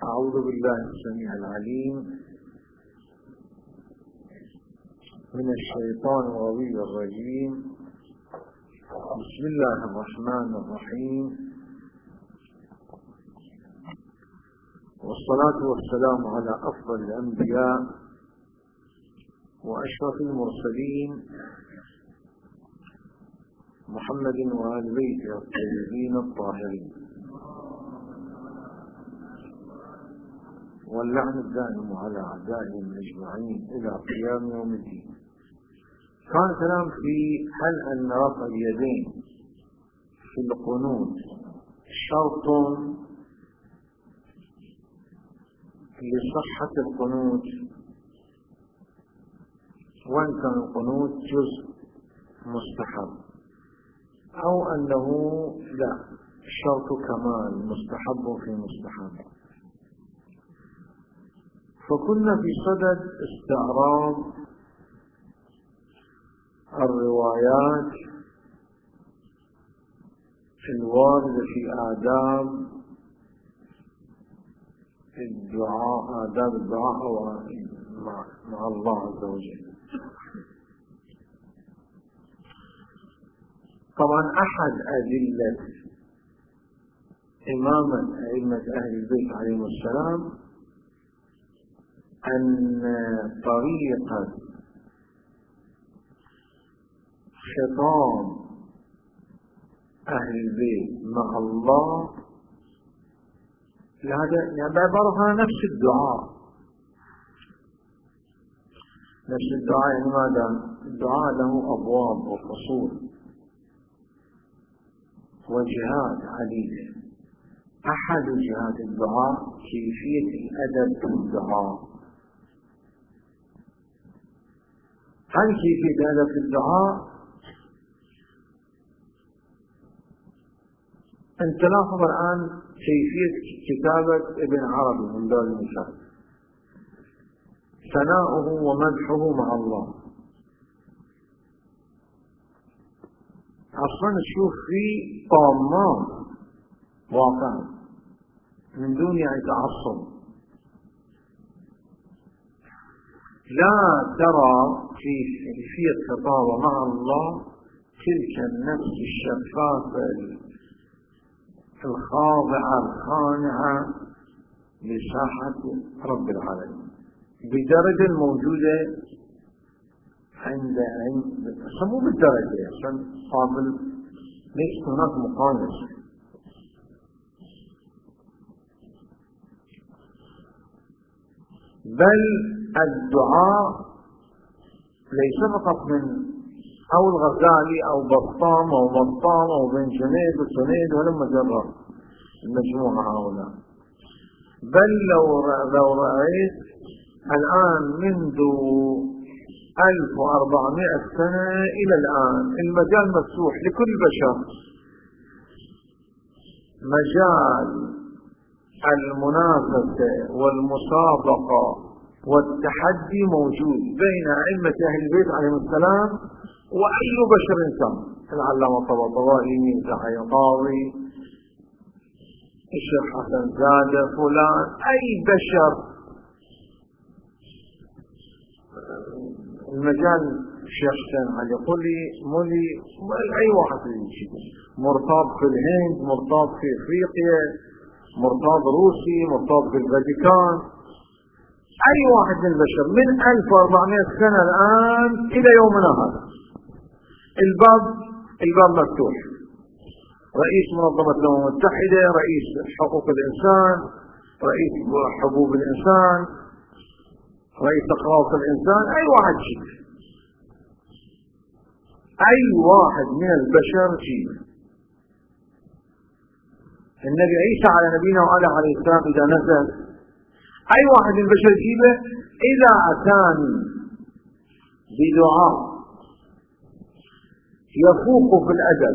أعوذ بالله السميع العليم من الشيطان الرجيم. بسم الله الرحمن الرحيم، والصلاة والسلام على أفضل الأنبياء وأشرف المرسلين محمد وآل بيته الطيبين الطاهرين، واللعن الدائم على أعدائهم أجمعين إلى قيام يوم الدين. كان كلام في هل أن رفع اليدين في القنوت شرط لصحة القنوت، وإن كان القنوت جزء مستحب، أو أنه لا، شرط كمال مستحب في مستحب. فكنا في صدد استعراض الروايات الواردة في آداب الدعاء مع الله عز وجل. طبعا أحد أدلة إمامة أئمة أهل البيت عليهم السلام أن طريقة خطاب أهل البيت مع الله هذا بعبارها نفس الدعاء. يعني ماذا؟ الدعاء له أبواب وفصول وجهات عديدة. أحد جهات الدعاء كيفية الأدب في الدعاء. هل كيفية الأدب في الدعاء؟ أن تلاحظ الآن كيفية كتابة ابن عربي من باب المثال، ثناؤه ومدحه مع الله. أصلا تشوف فيه طامات واقع من دون تعصب، لا ترى في كيفية خطابة مع الله تلك النفس الشفافة الخاضعة الخانعة لساحة رب العالمين بدرجة الموجودة عند مو بالدرجة عشان قابل، ليس هناك مقايسة. بل الدعاء ليس فقط من أو الغزالي أو بطام أو بطام أو بن جنيد وسنيد ولما جرى المجموعة هؤلاء، بل لو رأيت الآن منذ 1400 سنة إلى الآن المجال مفتوح لكل بشر، مجال المنافسة والمسابقة والتحدي موجود بين أئمة أهل البيت عليهم السلام وأي بشر إنسان. العلامة الطباطبائي، يحيى القاضي، الشيخ حسن زادة، فلان، أي بشر. المجال الشيخ حسين علي قولي مولي أي واحد يجي مرتاض في الهند، مرتاض في أفريقيا، مرتاض روسي، مرتاض في الفاتيكان، أي واحد من البشر من 1400 سنة الآن إلى يومنا هذا الباب مفتوح. رئيس منظمة الأمم المتحدة، رئيس حقوق الإنسان، رئيس حقوق الإنسان، رئيس أخلاق الإنسان، أي واحد شيء، أي واحد من البشر شيء. النبي عيسى على نبينا وعلى عليه السلام إذا نزل أي واحد من البشر يجيبه إذا أتاني بدعاء يفوق في الأدب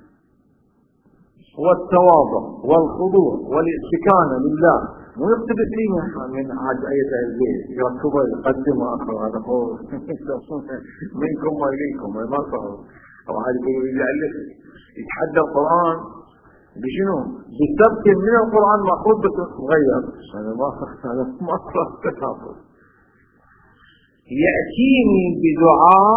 والتواضع والخضوع والاستكانة لله، مو يقتبس لي من عادية البيت يركبه يقدم وآخر. هذا هو منكم وإليكم ما صار. أو هذا يقول يتحدى القرآن بشنو؟ بسبب من القرآن مأخوذ بس غير. هذا ما صار تكافؤ. يأتيني بدعاء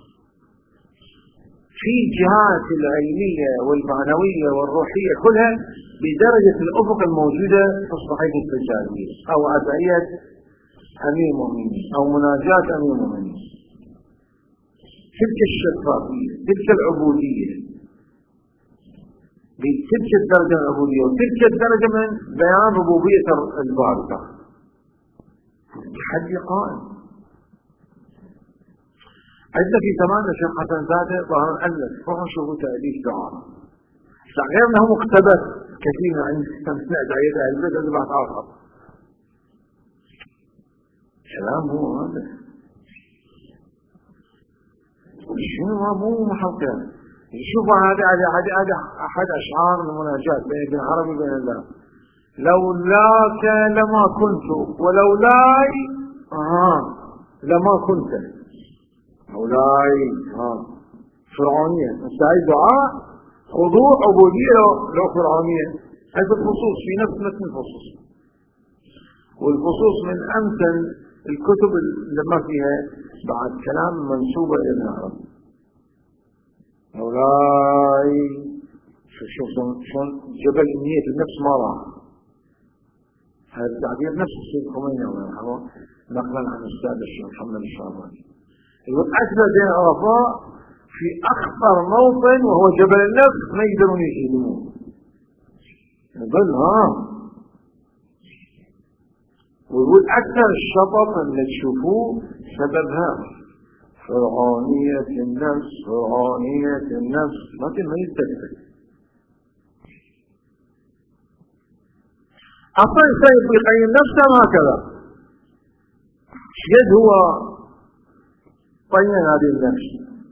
في الجهات العلمية والمعنوية والروحية كلها بدرجة الأفق الموجودة في الصحيفة التجارية أو أدعية أمير المؤمنين أو مناجاة أمير المؤمنين. تلك الشفافية، تلك العبودية، بتلك الدرجة العبودية وتلك الدرجة من بيان ربوبية الباري تحدي قائم. عندنا في زماننا شيخ حسن زاده ظهر ألف روحوا شوفوا تأليف دعاء. غير أنه مقتبس كثير عند دعية أهل البيت اللي بعد آخر. كلام هو هذا. شنو مو محقق. شوفوا هذا أحد أشعار المناجاة بين ابن عربي وبين الله. لولاك لما كنت ولولاي لما كنت. لولاي فرعونية. مستعيد دعاء خضوع عبودية لو فرعونية. هذا الخصوص في نفس الخصوص. والخصوص من أمثل الكتب اللي ما فيها بعد كلام منسوبة إلى ابن عربي. مولاي شوف شلون جبل نية النفس ما راح. هذا التعبير نفس السيد خميني الله يرحمه نقلا عن الأستاذ الشيخ محمد الشعباني. يقول أثبت العرفاء في أخطر موطن وهو جبل النفس ما يقدرون يهزموه. يقول ويقول أكثر الشطط اللي تشوفوه سببها فرعونية النفس. فرعونية النفس لكن ما يتدفع. أصلا سيد بيقيم نفسه هكذا. شيد هو طين هذه النفس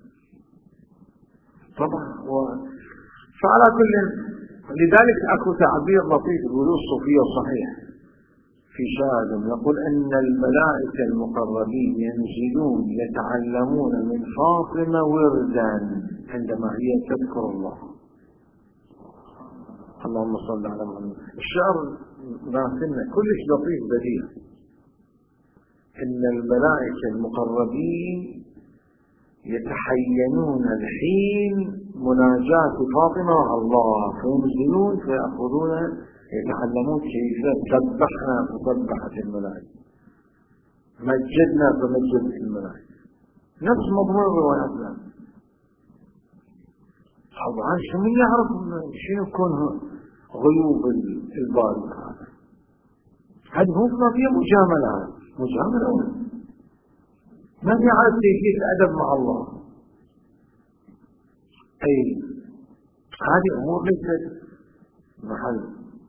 طبعا. فعلى كل لذلك أكو تعبير لطيف يقولوا الصوفية صحيح في شاهد يقول أن الملائكة المقربين ينزلون يتعلمون من فاطمة وردا عندما هي تذكر الله. اللهم صل على محمد. الشعر ناسنا كلش لطيف بديع. إن الملائكة المقربين يتحينون الحين مناجاة فاطمة مع الله فينزلون فيأخذون يتعلمون كيف سبحنا فسبحت الملائكة مجدنا فمجدت الملائكة. نفس مضمون رواياتنا. طبعا شو من يعرف شنو يكون غيوب الباري هذه مو فيها مجاملة. مجاملة ما في عاد كيفية الأدب مع الله. أي هذه أمور ليست محل.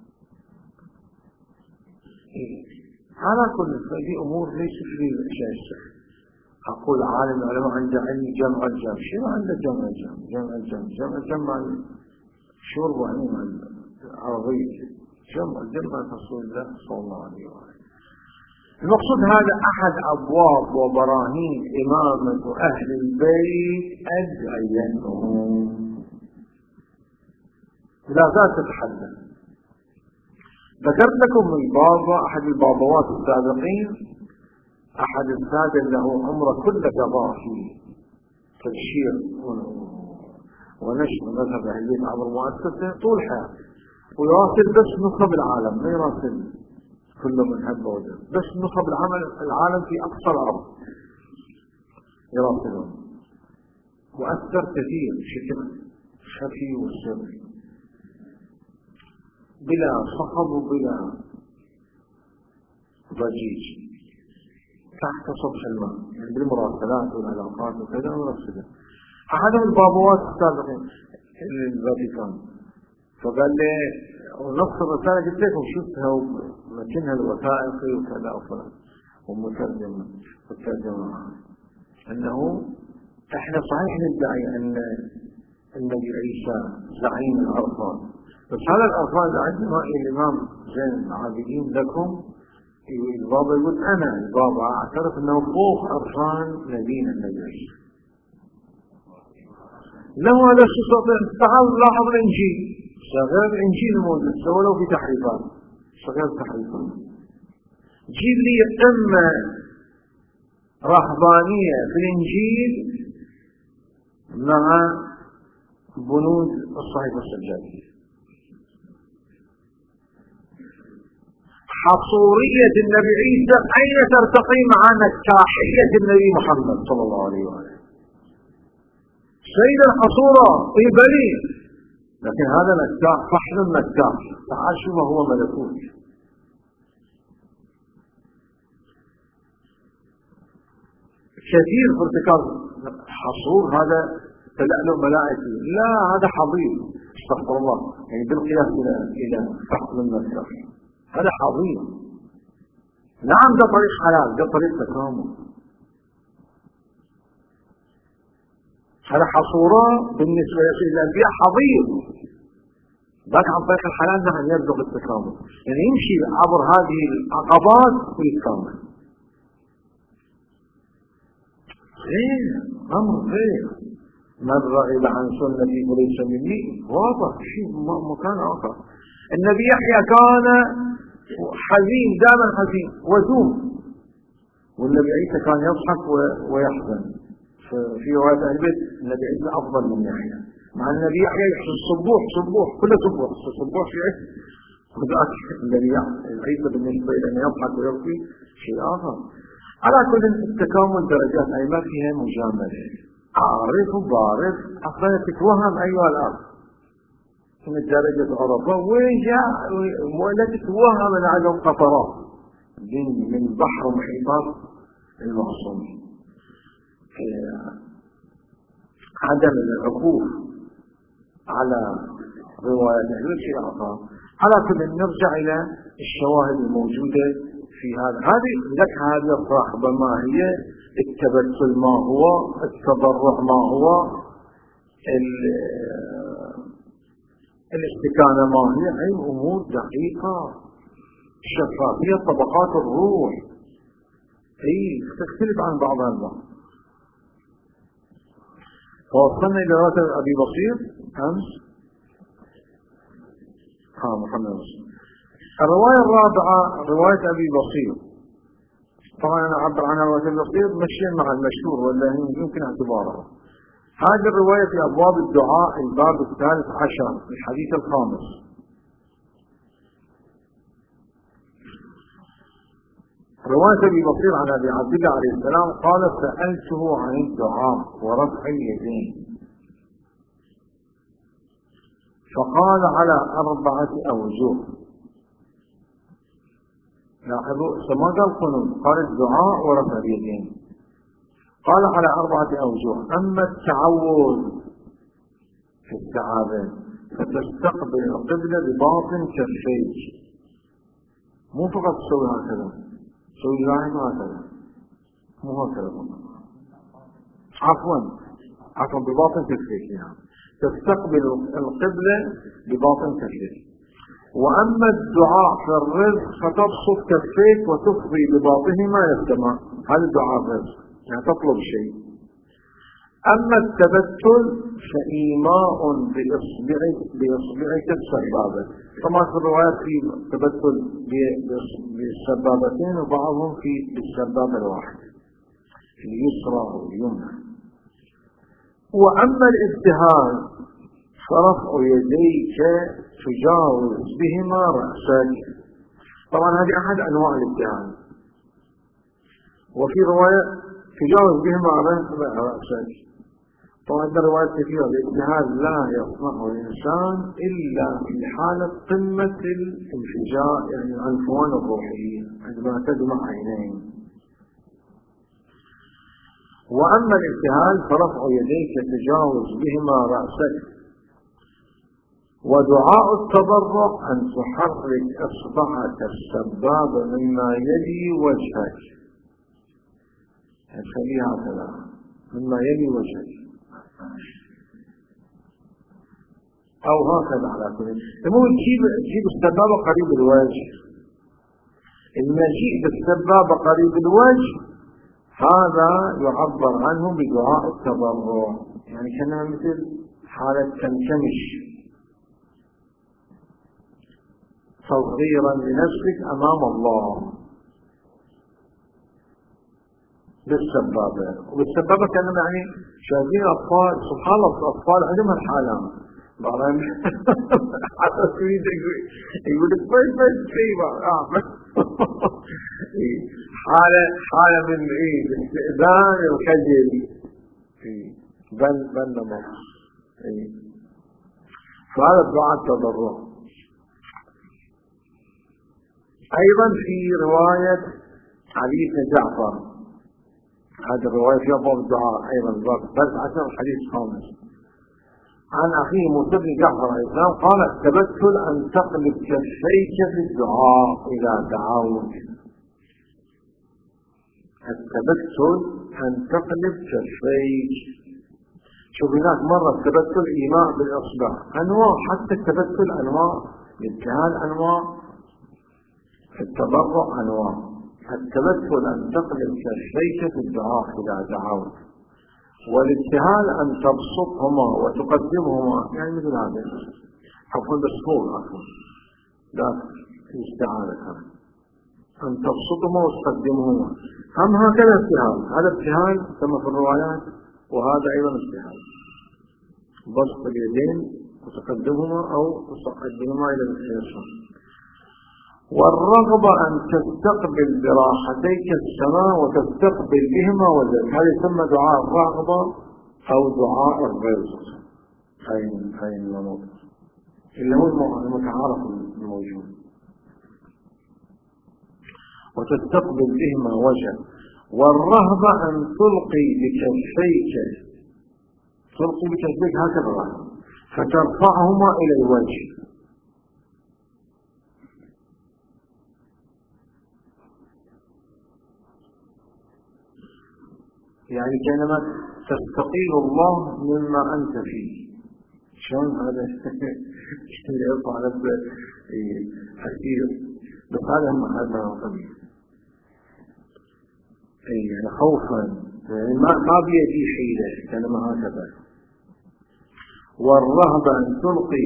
على كل هذه أمور ليست في الأشياء. أقول عالم العلماء عنده علم جمع الجمع. شنو عنده جمع الجمع؟ جمع الجمع شرب وعلم العربية. جمع الجمع رسول الله صلى الله عليه وسلم. المقصود هذا أحد أبواب وبراهين إمامة أهل البيت أدعيتهم. لا زال تتحدث. ذكرت لكم البابا أحد البابوات السابقين أحد السادة له عمره كل قضاء في تبشير ونشر مذهب أهل البيت عبر مؤسسة طول حياته ويراسل بس نخب العالم ما يراسل كل من حب وجه بس نخب العالم في أقصى الأرض يراسلون. وأثر كثير بشكل خفي وسر بلا صخب وبلا ضجيج تحت سطح الماء يعني بالمراسلات والعلاقات وكذا ونرسله. أحد البابوات السابقين الفاتيكان فقال لي ونص الرسالة قلت لكم شفتها ومكنها الوثائقي وكذا وفلان ومترجمة أنه احنا صحيح ندعي أن النبي عيسى زعيم الأرفان بس هذا الأرفان اللي عندنا الإمام زين العابدين لكم البابا يقول أنا البابا أعترف أنه فوق أرفان نبينا النبي عيسى. له هذا الشيء تعال لاحظ الإنجيل غير الإنجيل الموجود ولو في تحريفات، غير تحريفات. جيب لي قمة رهبانية في الإنجيل مع بنود الصحيفة السجادية. حصورية النبي عيسى أين ترتقي مع نكاحية النبي محمد صلى الله عليه وآله؟ سيد الحصورة في بلي، لكن هذا نكاح، فحل النكاح، تعال شو هو ملكوت. كثير في ارتكاب حصور هذا تلألؤ ملائكي، لا هذا حضيض، استغفر الله، يعني بالقياس إلى فحل النكاح هذا حضيض. نعم ده طريق حلال، ده طريق تكامل. هذا حصورة بالنسبة للأنبياء حضيض، لكن عن طريق الحلال نحن يبلغ التكامل، يعني يمشي عبر هذه العقبات ويتكامل. غير أمر غير، من رغب عن سنتي فليس مني، واضح شيء مكان آخر. النبي يحيى كان حزين، دائما حزين وذوم، والنبي عيسى كان يضحك ويحزن. في رواية أهل البيت النبي عيسى أفضل من يحيى، مع النبي يحيى صبوح كله صبوح في عيسى، وذاك النبي عيسى بالنسبة إلى أن يضحك ويبكي شيء آخر. على كل التكامل درجات، أي ما فيها مجاملة، عارف وبارف، أصلا تتوهم أيها الأخ من درجة عرفة وين جاء ولا تتوهم أن عندهم قطرات من بحر ومحيطات المعصومين. عدم العقوف على رواية أهل شيء آخر. على كل نرجع إلى الشواهد الموجودة في هذا. لك هذه الرغبة ما هي، التبتل ما هو، التضرع ما هو، الاستكانة ما هي، أي أمور دقيقة شفافية طبقات الروح، أي تختلف عن بعضها البعض. فوصلنا إلى رواية أبي بصير أمس محمد بصير. الرواية الرابعة رواية أبي بصير، طبعا أنا أعبر عنها رواية أبي بصير مشيا مع المشهور ولا يمكن اعتبارها. هذه الرواية في أبواب الدعاء الباب 13 الحديث 5. رواية أبي بصير عن أبي عبد الله عليه السلام قال: سألته عن الدعاء ورفع اليدين فقال: على 4 أوجه. لاحظوا ما قال قنوت، قال الدعاء ورفع اليدين، قال على 4 أوجه. أما التعوذ في السعادة فتستقبل القبلة بباطن كفيك، مو فقط تسوي هكذا، تسوي لاحظ هكذا، مو هكذا، عفوا بباطن كفيك، يعني تستقبل القبلة بباطن كفيك. وأما الدعاء في الرزق فتبسط كفيك وتفضي بباطنهما إلى السماء، هذا الدعاء الرزق، يعني تطلب شيء. أما التبتل فإيماء بإصبعك السبابة. طبعا في الروايات في تبتل بالسبابتين وبعضهم في بالسبابة الواحدة اليسرى واليمنى. وأما الابتهال فرفع يديك تجاوز بهما رأسك. طبعا هذه أحد أنواع الابتهال، وفي رواية تجاوز بهما رأسك. طبعا عندنا روايات كثيرة. الابتهال لا يصنعه الإنسان إلا في حالة قمة الانفجار، يعني العنفوان الروحي عندما تدمع عينين. وأما الابتهال فرفع يديك تجاوز بهما رأسك. ودعاء التضرع أن تحرك إصبعك السبابة مما يلي وجهك، خليها هكذا مما يلي وجهك أو هكذا على كل. مو تجيب السبابة قريب الوجه. المجيء بالسبابة قريب الوجه هذا يعبر عنه بدعاء التضرع، يعني كان مثل حالة تنكمش تصغيرا لنفسك أمام الله بالسبابة. وبالسبابة كانوا يعني شايفين أطفال، سبحان الله الأطفال عندهم الحالة بعضهم حتى تريد يقول لك بس شيء حالة من الاستئذان الخجل بل نمط. فهذا الدعاء التضرع. أيضا في رواية علي بن جعفر، هذه الرواية فيها باب الدعاء أيضا باب 13 الحديث 5 عن أخيه موسى بن جعفر عليه السلام قال: التبتل أن تقلب كفيك في الدعاء إذا دعوت. التبتل أن تقلب كفيك. شوف هناك مرة التبتل إيماء بالإصبع أنواع، حتى التبتل أنواع، الابتهال أنواع، التضرع أنواع. التبتل أن تقلب كفيك في الدعاء إذا دعوت، والابتهال أن تبسطهما وتقدمهما، يعني مثل هذا عفوا بالصور عفوا لا استعانة، أن تبسطهما وتقدمهما. هم هكذا ابتهال، هذا ابتهال كما في الروايات، وهذا أيضا ابتهال بسط اليدين وتقدمهما أو تقدمهما إلى اليسار. والرغبة أن تستقبل براحتيك السماء وتستقبل بهما وجهك، هذا يسمى دعاء الرغبة أو دعاء الرزق. هاي النمط اللي هو المتعارف الموجود. وتستقبل بهما وجهك. والرهبة أن تلقي بكفيك، تلقي بكفيك هكذا فترفعهما إلى الوجه، يعني كأنما تستقيل الله مما أنت فيه. شلون هذا يرفع نفسه حسير، بس هذا هذا قبيل يعني خوفا، يعني ما بيدي حيلة كأنما هكذا. والرهبة أن تلقي،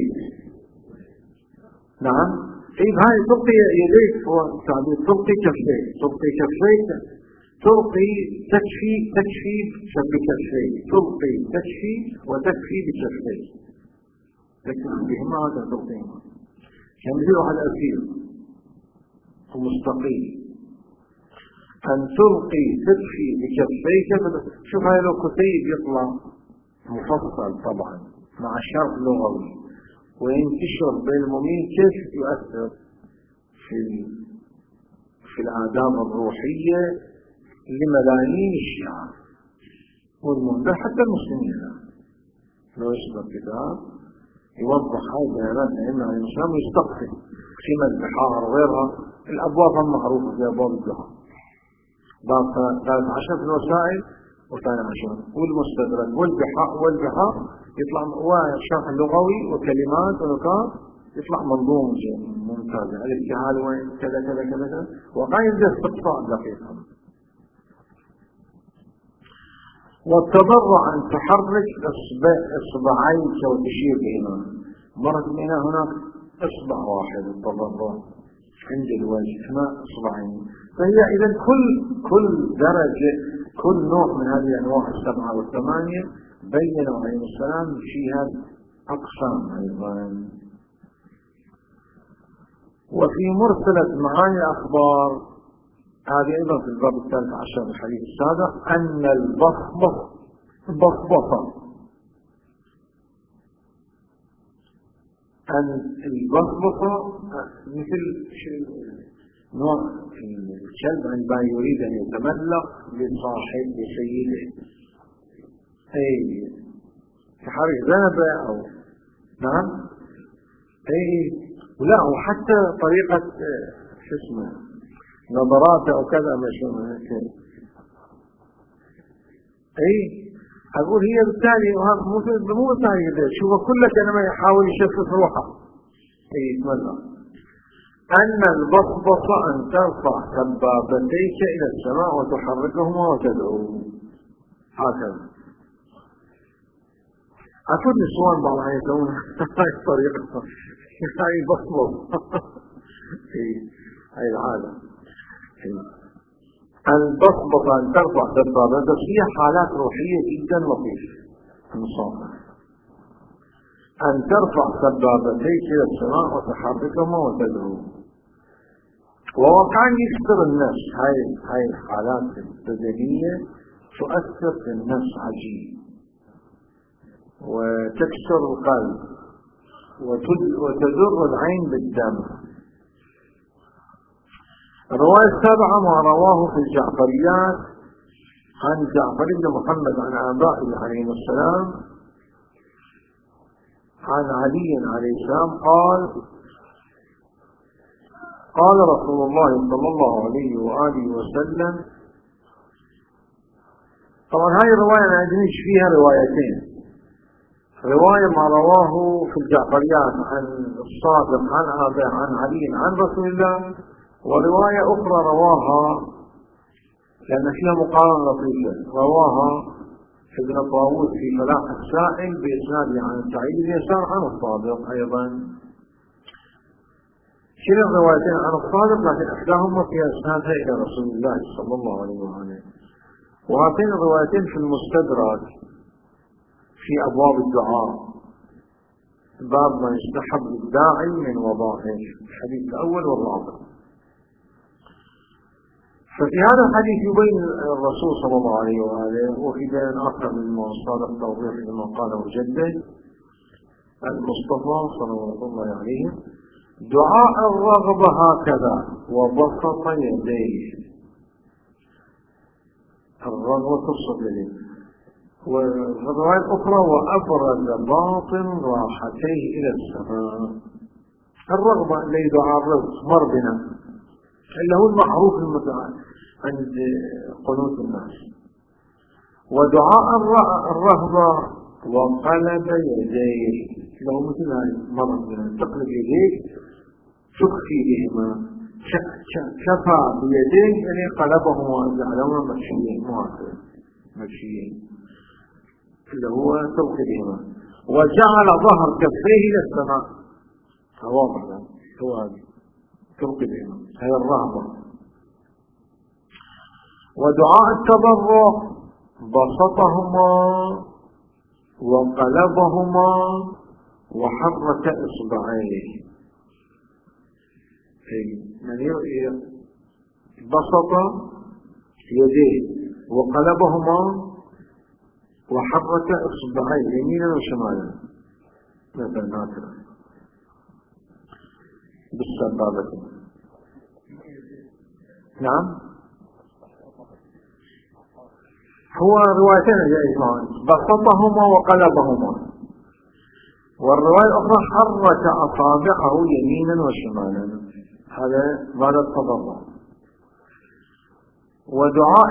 نعم هاي تلقي يديك، هو التعبير تلقي كفيك، تلقي كفيك، تلقي تكفي بكفيك، تلقي تكفي وتكفي بكفيك، تكفي بهما هذا تلقيهما كان يجيب على الأسير ومستقيم. أن تلقي تكفي بكفيك. شوف هاي لو كتيب يطلع مفصل طبعا مع شرط لغوي وينتشر بين المؤمنين كيف يؤثر في الآداب الروحية لملايين الشعب والمؤمنين حتى المسلمين. لو يصدر كتاب يوضح هاي بيانات أئمة الإسلام ويستقبل قيمة البحار وغيرها. الأبواب المعروفة في أبواب الدعاء، باب 13 في الوسائل و12 والمستدرك والبحار يطلع شرح لغوي وكلمات ونكات، يطلع منظوم ممتاز. الابتهال وين كذا كذا كذا، وقايد استقصاء دقيقة. والتضرع أن تحرك إصبعيك وتشير بهما. مرت بنا هناك إصبع واحد التضرع عند الوجه، ما إصبعين. فهي إذا كل درجة، كل نوع من هذه الأنواع 7 و8 بينوا عليه السلام فيها أقسام أيضا. وفي مرسلة معاني الأخبار، هذه أيضا في الباب 13 من الحديث السابق، أن البصبصة مثل نوع الكلب عندما يريد أن يتملق لصاحب لسيده، تحرك ذنبه أو نعم لا، وحتى طريقة شو اسمه نظراته أو كذا مشي أقول هي بالتالي مو بالتالي شوف كله كانما يحاول يشفف روحه يتملق. أن البصبصة أن ترفع سبابتيك إلى السماء وتحركهما وتدعو هكذا. أكون نسوان بعض يسوون هاي الطريقة، هاي بصبص هي العادة أن تضبط أن ترفع دبابة، بس هي حالات روحية جدا لطيفة المصافحة، أن ترفع سبابتيك إلى السماء وتحركهما وتدعو. وواقعا يكسر النفس، هاي الحالات البدنية تؤثر في النفس عجيب، وتكسر القلب وتدر العين بالدم. الرواية السابعة ما رواه في الجعفريات عن جعفر بن محمد عن آبائه عليهم السلام عن علي عليه السلام قال رسول الله صلى الله عليه وآله وسلم. طبعا هاي الرواية ما عندنيش فيها روايتين، رواية ما رواه في الجعفريات عن الصادق عن آبائه عن علي عن رسول الله، ورواية أخرى رواها لأن فيها مقارنة لطيفة، رواها ابن طاووس في فلاح السائل بإسناده عن سعيد بن يسار عن الصادق أيضا. كلا الروايتين عن الصادق لكن إحداهما فيها إسنادها إلى رسول الله صلى الله عليه وآله. وهاتين الروايتين في المستدرك في أبواب الدعاء، باب ما يستحب للداعي من وظائف، الحديث الأول والرابع. ففي هذا الحديث يبين الرسول صلى الله عليه وآله، وفي بيان آخر من الصادق توضيح لما قاله جده المصطفى صلى الله عليه دعاء الرغبة هكذا وبسط يديه، الرغبة تبسط يديه. والرواية الأخرى وأبرز باطن راحتيه إلى السماء. الرغبة اللي دعاء الرزق مر بنا اللي هو المعروف عند قنوت الناس. ودعاء الرغبة وقلب يديه لو مثل هاي مرض بنا تقلب يديك تخفي بهما، شفى بيديه يعني قلبهما وجعلهما مكشيين اللي هو تلقي بهما، وجعل ظهر كفيه إلى السماء واضح هو هذا تلقي بهما هي الرهبة. ودعاء التضرع بسطهما وقلبهما وحرك إصبعيه، يعني بسط يديه وقلبهما وحرك إصبعيه يمينا وشمالا مثلا هكذا بالسبابة. نعم هو روايتين جائزان بسطهما وقلبهما، والرواية الأخرى حرك أصابعه يمينا وشمالا، هذا بعد التضرع. ودعاء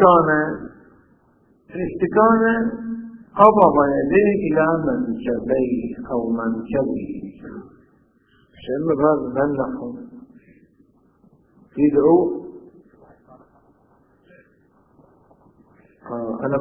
الاستكانة قبض يديه إلى منكبيه أو منكبه، شيء هذا نحن يدعو أنا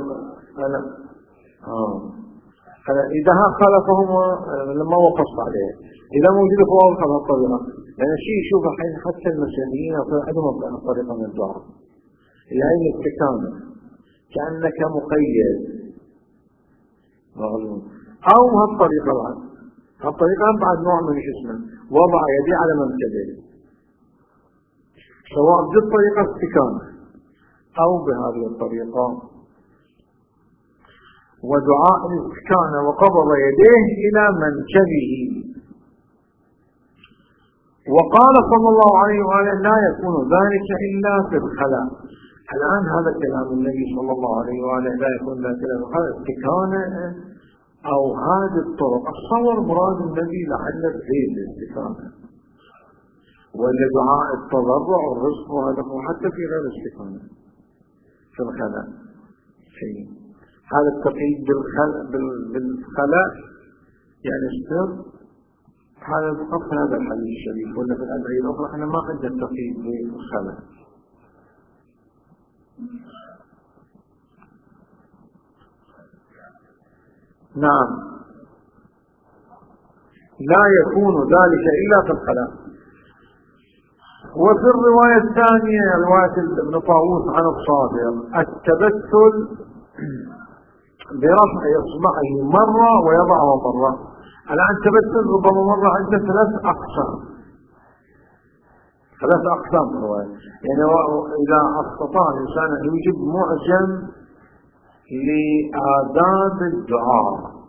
إذا خالفهما لما وقفت عليه، إذا موجود فوق هذا الطريقة، لأن الشيء يشوف الحين حتى المسيحيين عندهم طريقة من الدعاء اللي هي الاستكانة كأنك مقيد أو هالطريقة بعد نوع من اسمه وضع يدي على منكبه، سواء بالطريقة استكانة أو بهذه الطريقة. ودعاء الاستكانة وقبض يديه إلى منكبه. وقال صلى الله عليه وآله لا يكون ذلك إلا في الخلاء. الآن هذا كلام النبي صلى الله عليه وآله لا يكون ذلك إلا في الخلاء، استكانة أو هذه الطرق. الصور مراد النبي لعل الزيد الاستكانة، ولا دعاء التضرع والرزق وهذا حتى في غير الاستكانة في الخلاء شيء. هذا التقييد بالخلاء يعني السر، هذا فقط هذا الحديث الشريف، ولا في الأدعية الأخرى احنا ما عندنا التقييد بالخلاء. نعم لا يكون ذلك إلا في الخلاء. وفي الرواية الثانية رواية ابن طاووس عن الصادق التبتل برفع إصبعه مرة ويضعه مرة. الآن تبتل ربما مرة عنده 3 أقسام، 3 أقسام في الرواية. يعني إذا استطاع الإنسان أن يوجد معجم لآداب الدعاء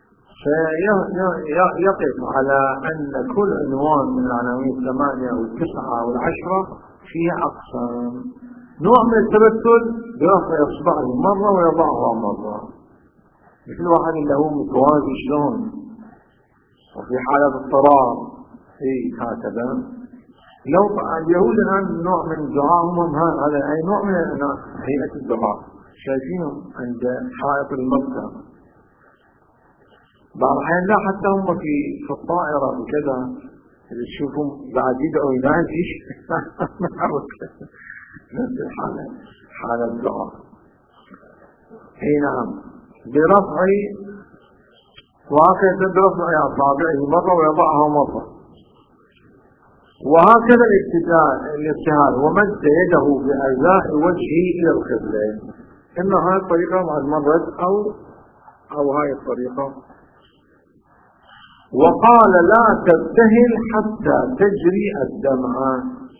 فيقف على أن كل عنوان من العناوين 8 أو 9 أو 10 فيها أقسام. نوع من التبتل برفع إصبعه مرة ويضعها مرة، مثل واحد اللي هو متوازي شلون، وفي حالة اضطرار هكذا. لو اليهود الآن نوع من الدعاء هم هذا أي نوع من هيئة الدعاء شايفينهم عند حائط المبكى. بعض الأحيان لا حتى هم في الطائرة وكذا اللي تشوفهم بعد يدعوا ينادي نفس الحالة، حالة الدعاء. اي نعم، برفع وهكذا برفع أصابعه مرة ويضعها مرة، وهكذا الابتهال ومد يده بأزاء وجهه إلى القبلة. إما هاي الطريقة مع المرد أو هاي الطريقة. وقال لا تبتهل حتى تجري الدمعة،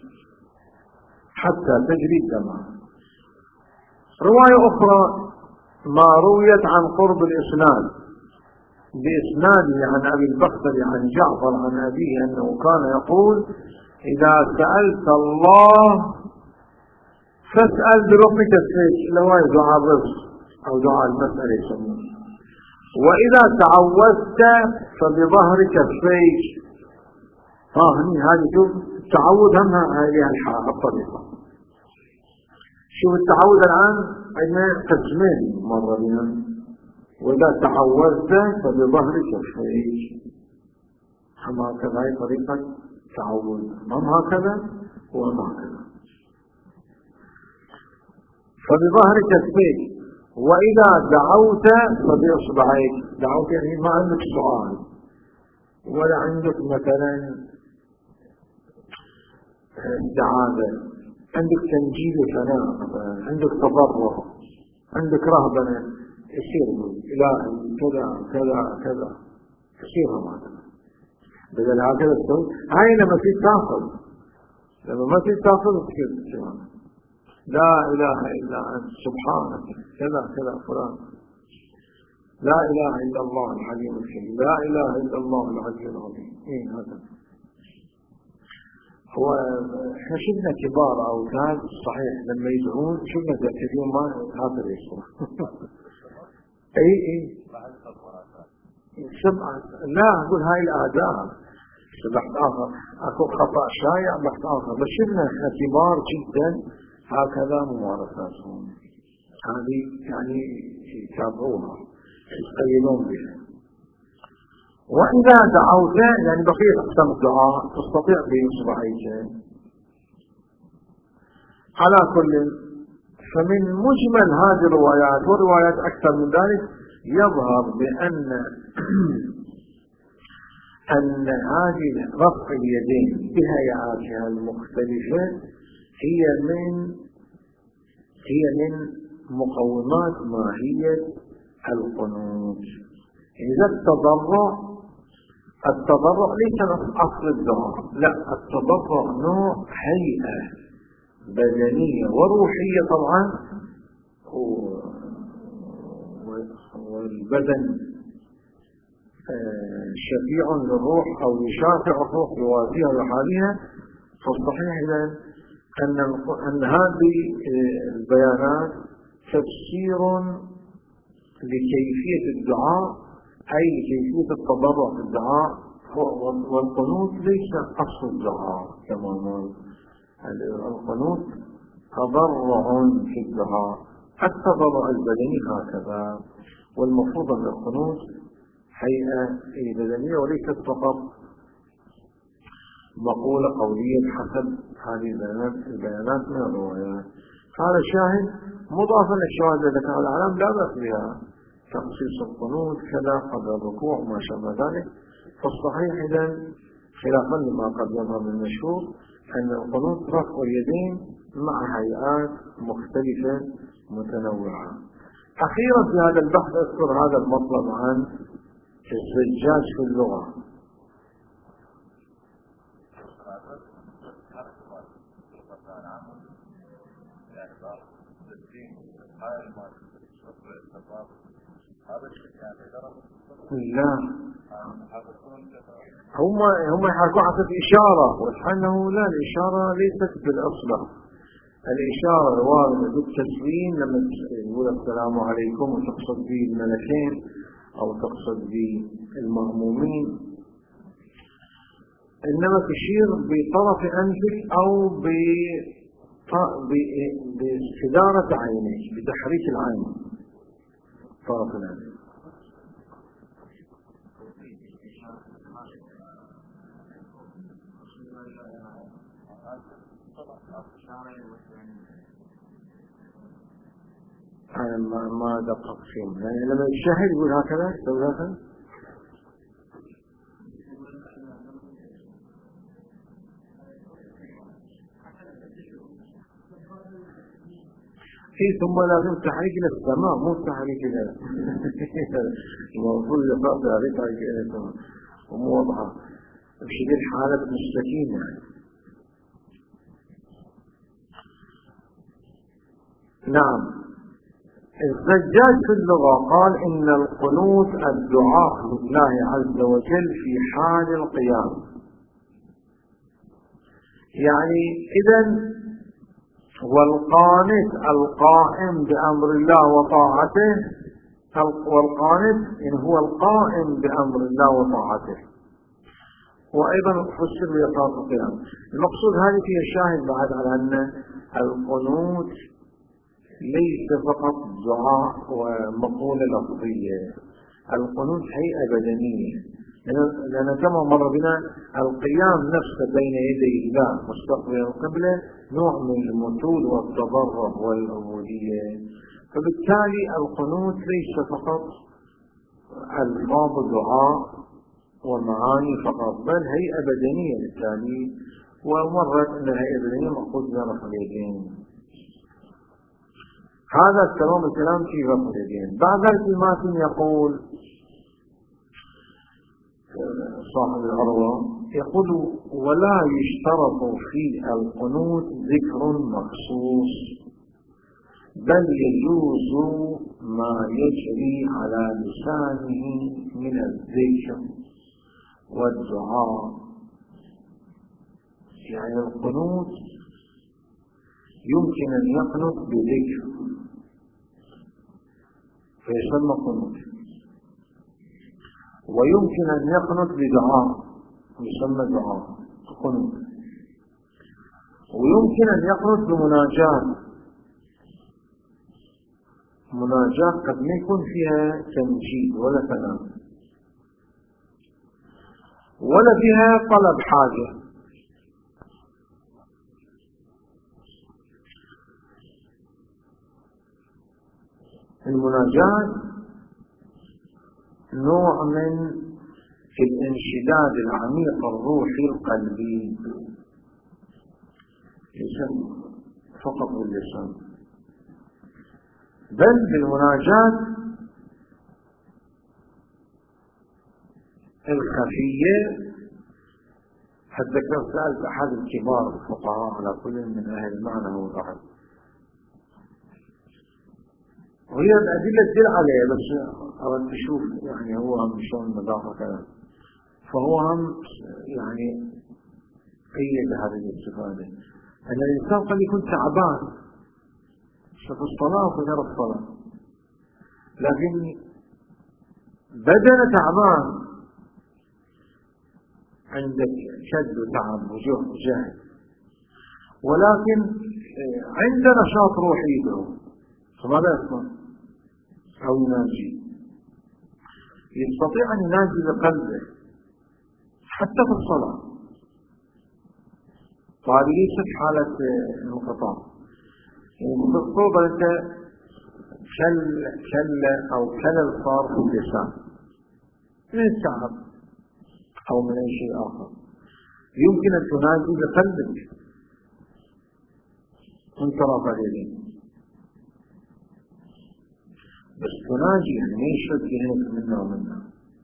حتى تجري الدمعة. رواية أخرى ما رويت عن قرب الإسناد بإسناده عن أبي البختري عن جعفر عن أبيه أنه كان يقول إذا سألت الله فاسأل برفع كفيك، لو هي دعاء الرزق أو دعاء المسألة يسمونه. وإذا تعوذت فبظهر كفيك. هذه شوف التعوذ هم هذه الطريقة. شوف التعوذ الآن عندنا قسمين مرة بنا. وإذا تعوذت فبظهر كفيك، هم هكذا هي طريقة تعوذ، هم هكذا وهم هكذا. فبظهر كفيك. وإذا دعوت فبإصبعيك. دعوت يعني ما عندك سؤال ولا عندك مثلا استعاذة، عندك تنجيل وثناء، عندك تضرع، عندك رهبنة، يصير إلهي كذا كذا كذا، يصير هكذا. بدل هكذا تسوي هاي لما في تاخذ، لما ما في تاخذ تصير لا إله إلا أنت سبحانك كذا كذا فلان، لا إله إلا الله العليم الحكيم، لا إله إلا الله العلي العظيم. هذا هو. احنا شفنا كبار أوتاد صحيح لما يدعون شفنا ذاك اليوم ما هذا يصير. اي سبعة لا أقول هاي الآداب. بحث آخر أكو خطأ شائع، بحث آخر، بس شفنا احنا كبار جدا هكذا ممارساتهم هذه يعني يتابعوها يتقيدون بها. وإذا دعوت يعني بقية أقسام الدعاء تستطيع بإصبعيك. على كل، فمن مجمل هذه الروايات وروايات أكثر من ذلك يظهر بأن هذه رفع اليدين بهيئاتها المختلفة هي من مقومات ماهية القنوت. إذا التضرع ليس أصل الدعاء، لا، التضرع نوع هيئة بدنية وروحية طبعا، والبدن شفيع للروح أو يشافع الروح بواسطة لحالها. فالصحيح إذا أن هذه البيانات تفسير لكيفية الدعاء، أي لكيفية التضرع في الدعاء. والقنوت ليس أصل الدعاء تماما، القنوت تضرع في الدعاء، التضرع البدني هكذا. والمفروض أن القنوت هيئة بدنية وليست فقط مقولة قولية حسب هذه البيانات من الروايات. هذا شاهد مضافا للشواهد التي ذكرها العالم لا بأس بها، تخصيص القنوت كذا قبل الركوع وما شابه ذلك. فالصحيح إذن خلافا لما قد يظهر من المشهور أن القنوت رفع اليدين مع هيئات مختلفة متنوعة. أخيرا في هذا البحث أذكر هذا المطلب عن الزجاج في اللغة. لا، هم يحركوا حسب إشارة، وأنه لا، الإشارة ليست بالأصلح. الإشارة الواردة بالتسليم لما يقول السلام عليكم وتقصد به الملكين أو تقصد به المأمومين، إنما تشير بطرف أنفك أو باستدارة عينيك، بتحريك العين طرف الأنف. أنا ما دقق فيه، يعني لما الشاهد يقول هكذا يسوي هكذا. ثم لازم تحريك إلى السماء، مو تحريك إلى الموصول لفاق عليه تحريك إلى السماء، ومو وضعها بشكل حالة مستكين. يعني نعم. الزجاج في اللغة قال إن القنوت الدعاء لله عز وجل في حال القيام. يعني إذن والقانت القائم بأمر الله وطاعته، والقانت إن هو القائم بأمر الله وطاعته، وأيضا فسر بإقامة القيام. المقصود هذه فيها شاهد بعد على أن القنوت ليس فقط دعاء ومقولة لفظية، القنوت هيئة بدنية، لأن كما مر بنا القيام نفسه بين يدي الله مستقبل القبلة نوع من المثول والتضرع والعبودية. فبالتالي القنوت ليس فقط ألفاظ دعاء ومعاني فقط، بل هيئة بدنية بالتالي، ومرت أن الهيئة البدنية مأخوذ من رفع اليدين. هذا الكلام في رفع اليدين. بعد ذلك الماتن يقول صاحب العروة يقول: ولا يشترط في القنوت ذكر مخصوص، بل يجوز ما يجري على لسانه من الذكر والدعاء. يعني القنوت يمكن أن يقنط بذكر فيسمى قنوت، ويمكن أن يقنط بدعاء يسمى دعاء قنوت، ويمكن أن يقنط مناجاة قد ما يكون فيها تمجيد ولا كلام ولا فيها طلب حاجة. المناجاة نوع من الانشداد العميق الروحي القلبي، ليس فقط باللسان، بل بالمناجاة الخفية. حتى كان سألت أحد الكبار الفقهاء على كل من أهل المعنى والرحل، وهي الأدلة تدل عليه، بس أود تشوف يعني هو هم شلون مدافع كلام، فهو هم يعني قيد هذه الاستفادة أن الإنسان قد يكون تعبان في الصلاة وفي غير الصلاة، لكن بدن تعبان، عندك شد وتعب وجوع وجهد، ولكن عنده نشاط روحي له، فماذا يصنع؟ أو يناجي، يستطيع أن يناجي بقلبه حتى في الصلاة. فهذه ليست حالة انقطاع، المفروض أنت أو كلل صار في اللسان من التعب أو من أي شيء آخر، يمكن أن تناجي بقلبك وانت رافع يديك، بس تناجي يعني ما يشد يهنك منا ومنا.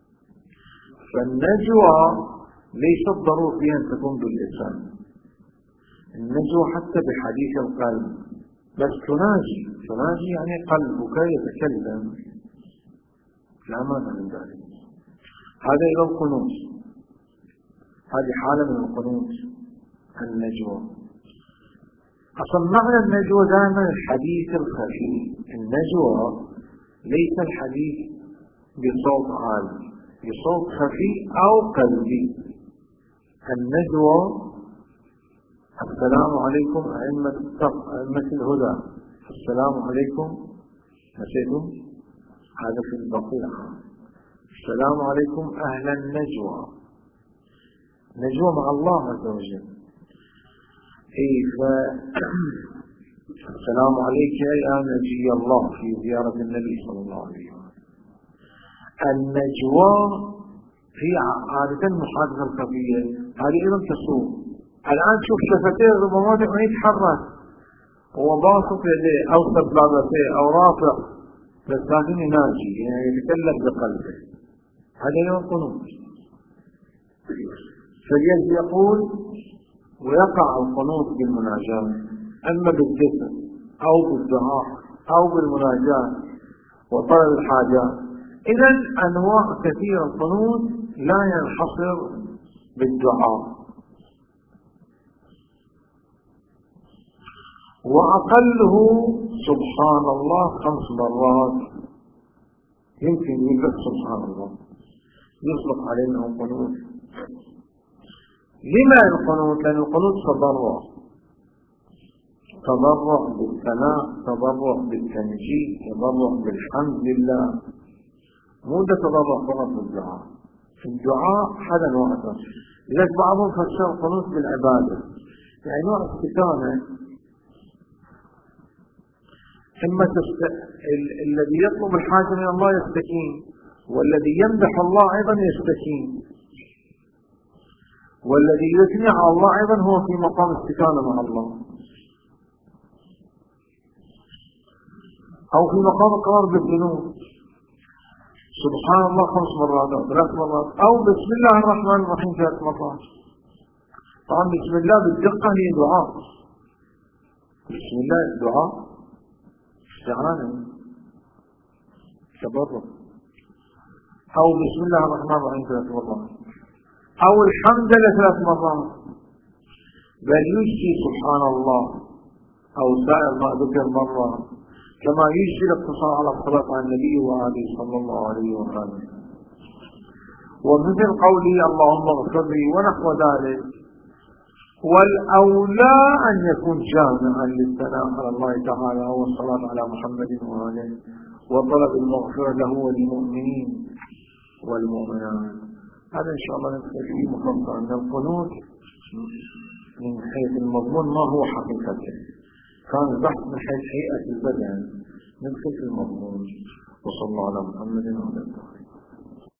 فالنجوى ليست ضروريا أن تكون باللسان، النجوى حتى بحديث القلب، بس تناجي يعني قلبك يتكلم، لا مانع من ذلك. هذا إلى القنوت، هذه حالة من القنوت النجوى. أصلا معنى النجوى دائما الحديث الخفي، النجوى ليس الحديث بصوت عالي، بصوت خفي أو قلبي. النجوى السلام عليكم أئمة الهدى، السلام عليكم نسيتم هذا في البقيع، السلام عليكم أهل النجوى، نجوى مع الله عز وجل. السلام عليك يا نجي الله في زيارة النبي صلى الله عليه وسلم. النجوى هي عادة المحادثة الخفية، هذه أيضا تصوم. الآن شوف شفتيه ربما ما يتحرك، هو باسط يديه أو سبابته أو رافع، بس لكن يناجي يعني يتكلم بقلبه، هذا هو القنوت. فالذي يقول ويقع القنوت بالمناجاة، أما بالذكر أو بالدعاء أو بالمناجاة وطلب الحاجات. إذن أنواع كثيرة القنوت لا ينحصر بالدعاء. وأقله سبحان الله 5 مرات، يمكن يقول سبحان الله يطلق عليه قنوت. لما القنوت؟ لأن القنوت تضرع بالثناء، تضرع بالتنجيد، تضرع بالحمد لله، مو ده تضرع فقط بالدعاء. الدعاء هذا نوع آخر. لذلك بعضهم فسر القنوت بالعبادة، يعني نوع استكانة. ثم الذي يطلب الحاجة من الله يستكين، والذي يمدح الله أيضا يستكين، والذي يثني على الله أيضا هو في مقام استكانة مع الله، أو في مقام إقرار بالذنوب. سبحان الله 5 مرات أو 3 مرات، أو بسم الله الرحمن الرحيم 3 مرات. طبعا بسم الله بالدقة هي دعاء، بسم الله دعاء استعانة تبرك، أو بسم الله الرحمن الرحيم 3 مرات، أو الحمد لله 3 مرات. بل يجزي سبحان الله أو سائر ما ذكر مرة، كما يجزي الاقتصار على الصلاة على النبي وآله صلى الله عليه وسلم. ومثل قوله اللهم اغفر لي ونحو ذلك. والأولى أن يكون جامعا للثناء على الله تعالى والصلاة على محمد وآله وطلب المغفرة له وللمؤمنين والمؤمنات. هذا إن شاء الله نذكر فيه مختصر أن القنوت من حيث المضمون ما هو حقيقته، كان البحث من حيث هيئة البدن، ندخل في المضمون. وصلى الله على محمد وعلى آله.